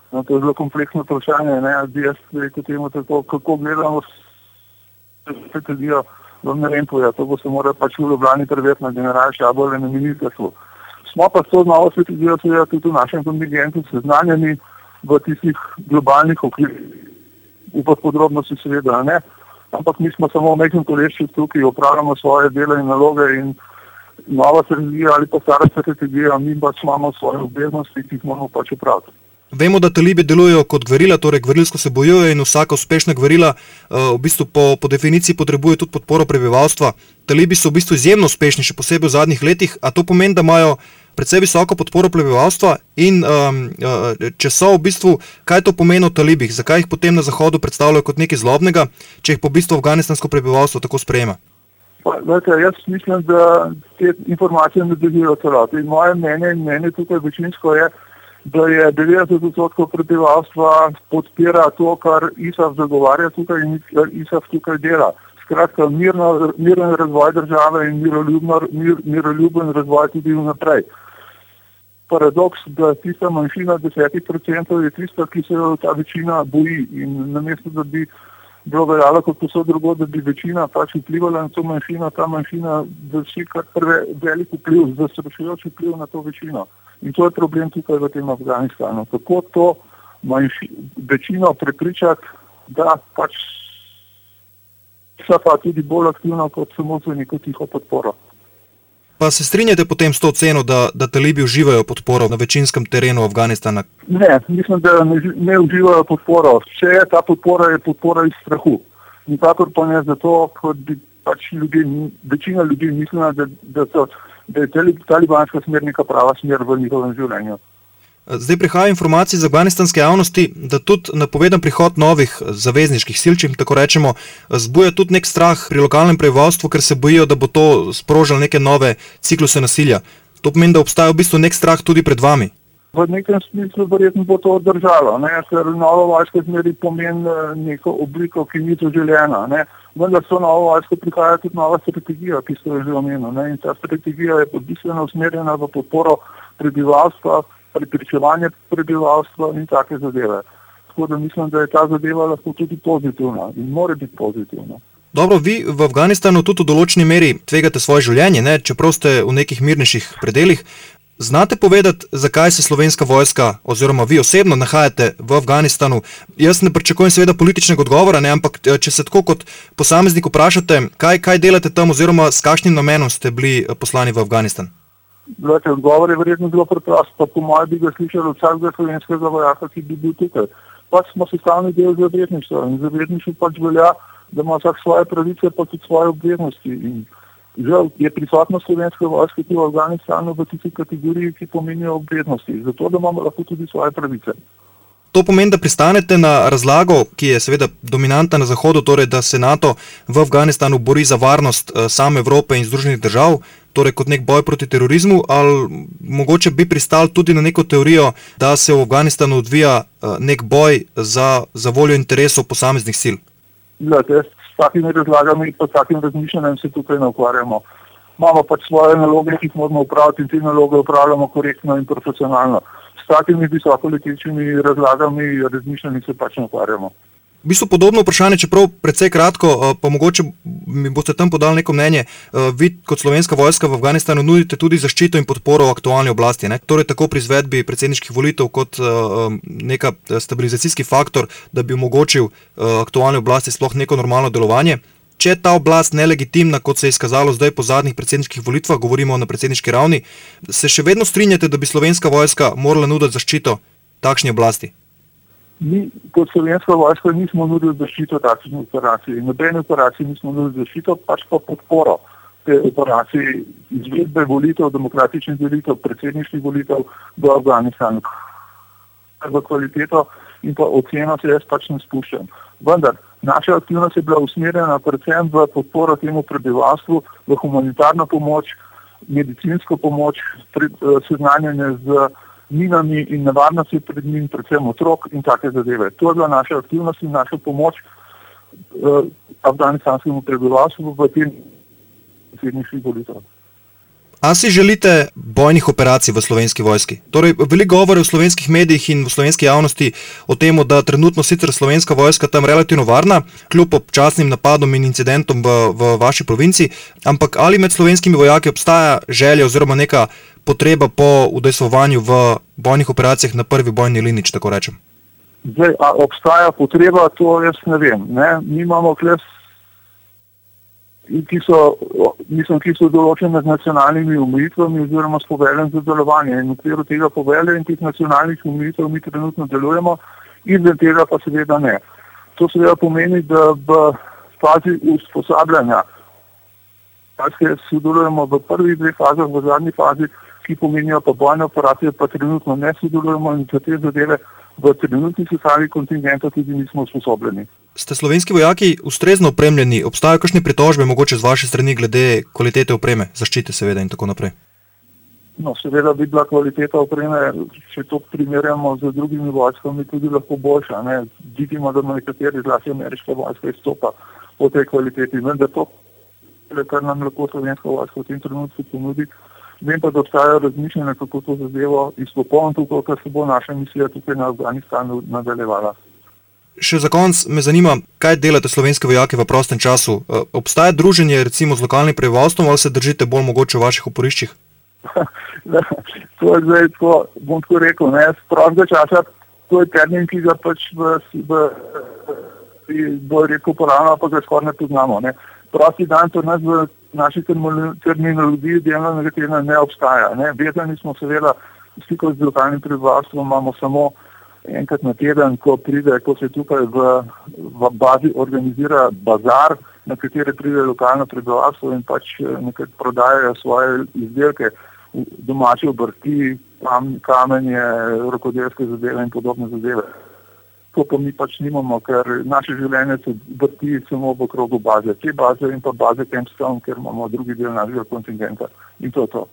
No, to je zelo kompleksno vprašanje, ne, jaz rekel temu tako, kako gledamo strategijo, vam ne vem povedati, to bo se moralo pač v Ljubljani preveriti na generalni štabu ali na ministrstvu. Smo pa s to novo strategijo seveda tudi v našem kontingentu seznanjeni v tistih globalnih okvirih, v podrobnosti seveda ne, ampak mi smo samo v nekem kolešču tukaj, opravljamo svoje dele in naloge in nova strategija ali pa stara strategija, mi pač imamo svoje obveznosti, ki jih moramo pač opraviti. Vemo, da talibi delujejo kot gverila, torej gverilsko se bojujejo in vsaka uspešna gverila v bistvu po definiciji potrebuje tudi podporo prebivalstva. Talibi so v bistvu izjemno uspešni, še posebej v zadnjih letih, a to pomeni, da imajo predvsej visoko podporo prebivalstva in če so v bistvu, kaj to pomeni o talibih, zakaj jih potem na Zahodu predstavljajo kot nekaj zlobnega, če jih po bistvu afganistansko prebivalstvo tako sprejema? Jaz mislim, da te informacije ne držijo celoti. Moje mnenje tukaj večinsko je, da je 90% prebivalstva podpira to, kar ISAF zagovarja tukaj in ISAF tukaj dela. Skratka, miren razvoj države in miroljuben razvoj tudi vnaprej. Paradoks, da tista manjšina 10% je tista, ki se ta večina boji in namesto, da bi bilo veljalo kot posod drugo, da bi večina pač vplivala na to manjšino, ta manjšina vrši kar velik vpliv, zastrašujoč vpliv na to večino. In to je problem tukaj v tem Afganistanu. Kako to večino prepričati, da pač so pa tudi bolj aktivno kot samo za neko tiho podporo. Pa se strinjate potem s to oceno, da talibi uživajo podporo na večinskem terenu Afganistana? Ne, mislim, da ne uživajo podporo. Če je ta podpora, je podpora iz strahu. Nikakor pa ne zato, kot bi pač večina ljudi mislila, da je talibanska smer neka prava smer v njihovem življenju. Zdaj prihaja informacije iz afganistanske javnosti, da tudi napovedan prihod novih zavezniških sil, če jim tako rečemo, zbuja tudi nek strah pri lokalnem prebivalstvu, ker se bojijo, da bo to sprožilo neke nove cikluse nasilja. To pomeni, da obstaja v bistvu nek strah tudi pred vami. V nekem smislu verjetno bo to držalo, ker nova vojska zmeri pomeni neko obliko, ki ni zaželena. Vendar so novo vojsko prihaja tudi nova strategija, ki ste jo že omenili. In ta strategija je bistveno usmerjena v podporo prebivalstva, prepričevanje prebivalstva in take zadeve. Tako da mislim, da je ta zadeva lahko tudi pozitivna in mora biti pozitivna. Dobro, vi v Afganistanu tudi v določeni meri tvegate svoje življenje, čeprav ste v nekih mirnejših predelih. Znate povedati, zakaj se slovenska vojska oziroma vi osebno nahajate v Afganistanu? Jaz ne pričakujem seveda političnega odgovora, ampak če se tako kot posameznik vprašate, kaj delate tam oziroma s kakšnim namenom ste bili poslani v Afganistan? Odgovor je verjetno zelo preprost, pa po mojem bi ga slišali vsakega slovenskega vojaka, ki bi bil tukaj. Pač smo sestavni del zavezništva in zavezništvo pač velja, da ima vsak svoje pravice, pa tudi svoje obveznosti. In žal je prisotnost slovenske vojske v Afganistanu v tisti kategoriji, ki pomenijo obveznosti, zato da imamo lahko tudi svoje pravice. To pomeni, da pristanete na razlago, ki je seveda dominantna na Zahodu, torej da se NATO v Afganistanu bori za varnost same Evrope in Združenih držav, torej kot nek boj proti terorizmu, ali mogoče bi pristali tudi na neko teorijo, da se v Afganistanu odvija nek boj za voljo interesov posameznih sil? S takimi razlagami in takim razmišljanjem se tukaj ne ukvarjamo. Imamo pač svoje naloge, ki jih moramo upraviti in te naloge upravljamo korektno in profesionalno. S takimi visokoletečimi razlagami razmišljanji se pač ne ukvarjamo. V bistvu podobno vprašanje, čeprav precej kratko, pa mogoče mi boste tam podali neko mnenje. Vi kot slovenska vojska v Afganistanu nudite tudi zaščito in podporo aktualni oblasti, torej tako pri izvedbi predsedniških volitev kot neka stabilizacijski faktor, da bi omogočil aktualni oblasti sploh neko normalno delovanje. Če je ta oblast nelegitimna, kot se je izkazalo zdaj po zadnjih predsedniških volitvah, govorimo na predsedniški ravni, se še vedno strinjate, da bi slovenska vojska morala nuditi zaščito takšni oblasti? Mi kot slovenska vojska nismo nudili zaščito takšnih operacij. Nobene operacije nismo nudili zaščito, pač pa podporo te operacije izvedbe volitev, demokratičnih volitev, predsedniških volitev v Afganistanu. V kvaliteto in pa oceno se jaz pač ne spuščam. Vendar, naša aktivnost je bila usmerjena predvsem v podporo temu prebivalstvu, v humanitarno pomoč, medicinsko pomoč, seznanjanje z minami in nevarnosti pred njim, predvsem otrok in take zadeve. To je bila naša aktivnost in naša pomoč afganistanskemu prebivalstvu v tem predsedniških volitev. A si želite bojnih operacij v Slovenski vojski? Torej, veliko govore v slovenskih medijih in v slovenski javnosti o tem, da trenutno sicer Slovenska vojska tam relativno varna, kljub občasnim napadom in incidentom v vaši provinci, ampak ali med slovenskimi vojaki obstaja želja oziroma neka potreba po udejstvovanju v bojnih operacijah na prvi bojni liniji, če tako rečem? Zdaj, a obstaja potreba, to jaz ne vem. Ne? Mi imamo kles, ki so določene z nacionalnimi omejitvami oziroma s poveljem za delovanje. In v okviru tega povelja in teh nacionalnih omejitev mi trenutno delujemo, izven tega pa seveda ne. To seveda pomeni, da v fazi usposabljanja sodelujemo v prvih 2 fazah, v zadnji fazi, ki pomenijo pa bojne operacije, pa trenutno ne sodelujemo in za te zadeve v trenutni sestavi kontingenta tudi nismo usposobljeni. Ste slovenski vojaki ustrezno opremljeni? Obstajajo kakšne pritožbe mogoče z vaše strani glede kvalitete opreme, zaščite seveda in tako naprej? No, seveda bi bila kvaliteta opreme, če to primerjamo z drugimi vojskami, tudi lahko boljša. Ne? Vidimo, da nekateri, zlasti ameriška vojska, izstopa po tej kvaliteti. Vendar to, kar nam lahko slovenska vojska v tem trenutku ponudi. Vem pa, da obstajajo razmišljanja, kako to zadevo izpopolniti, kako se bo naša misija tukaj na Afganistanu nadaljevala. Še za konec me zanima, kaj delate slovenski vojaki v prostem času? Obstaja druženje recimo z lokalnim prebivalstvom ali se držite bolj mogoče v vaših oporiščih? To je zdaj tako, bom tako rekel, ne, z prostega časa, to je termin, ki ga pač bolj rekel uporabljamo, pa ga skoraj ne poznamo. Ne. Prosti dan to nas v naši terminologiji delovnega tedna ne obstaja. Ne. Vezani smo seveda stikov z lokalnim prebivalstvom, imamo samo enkrat na teden, ko se tukaj v bazi organizira bazar, na katere pride lokalno prebivalstvo in pač nekaj prodajajo svoje izdelke, domače obrti, kamenje, rokodelske zadeve in podobne zadeve. To pa mi pač nimamo, ker naše življenje se vrti samo v krogu baze. Te baze in pa baze Campstone, ker imamo drugi del našega kontingenta. In to je to.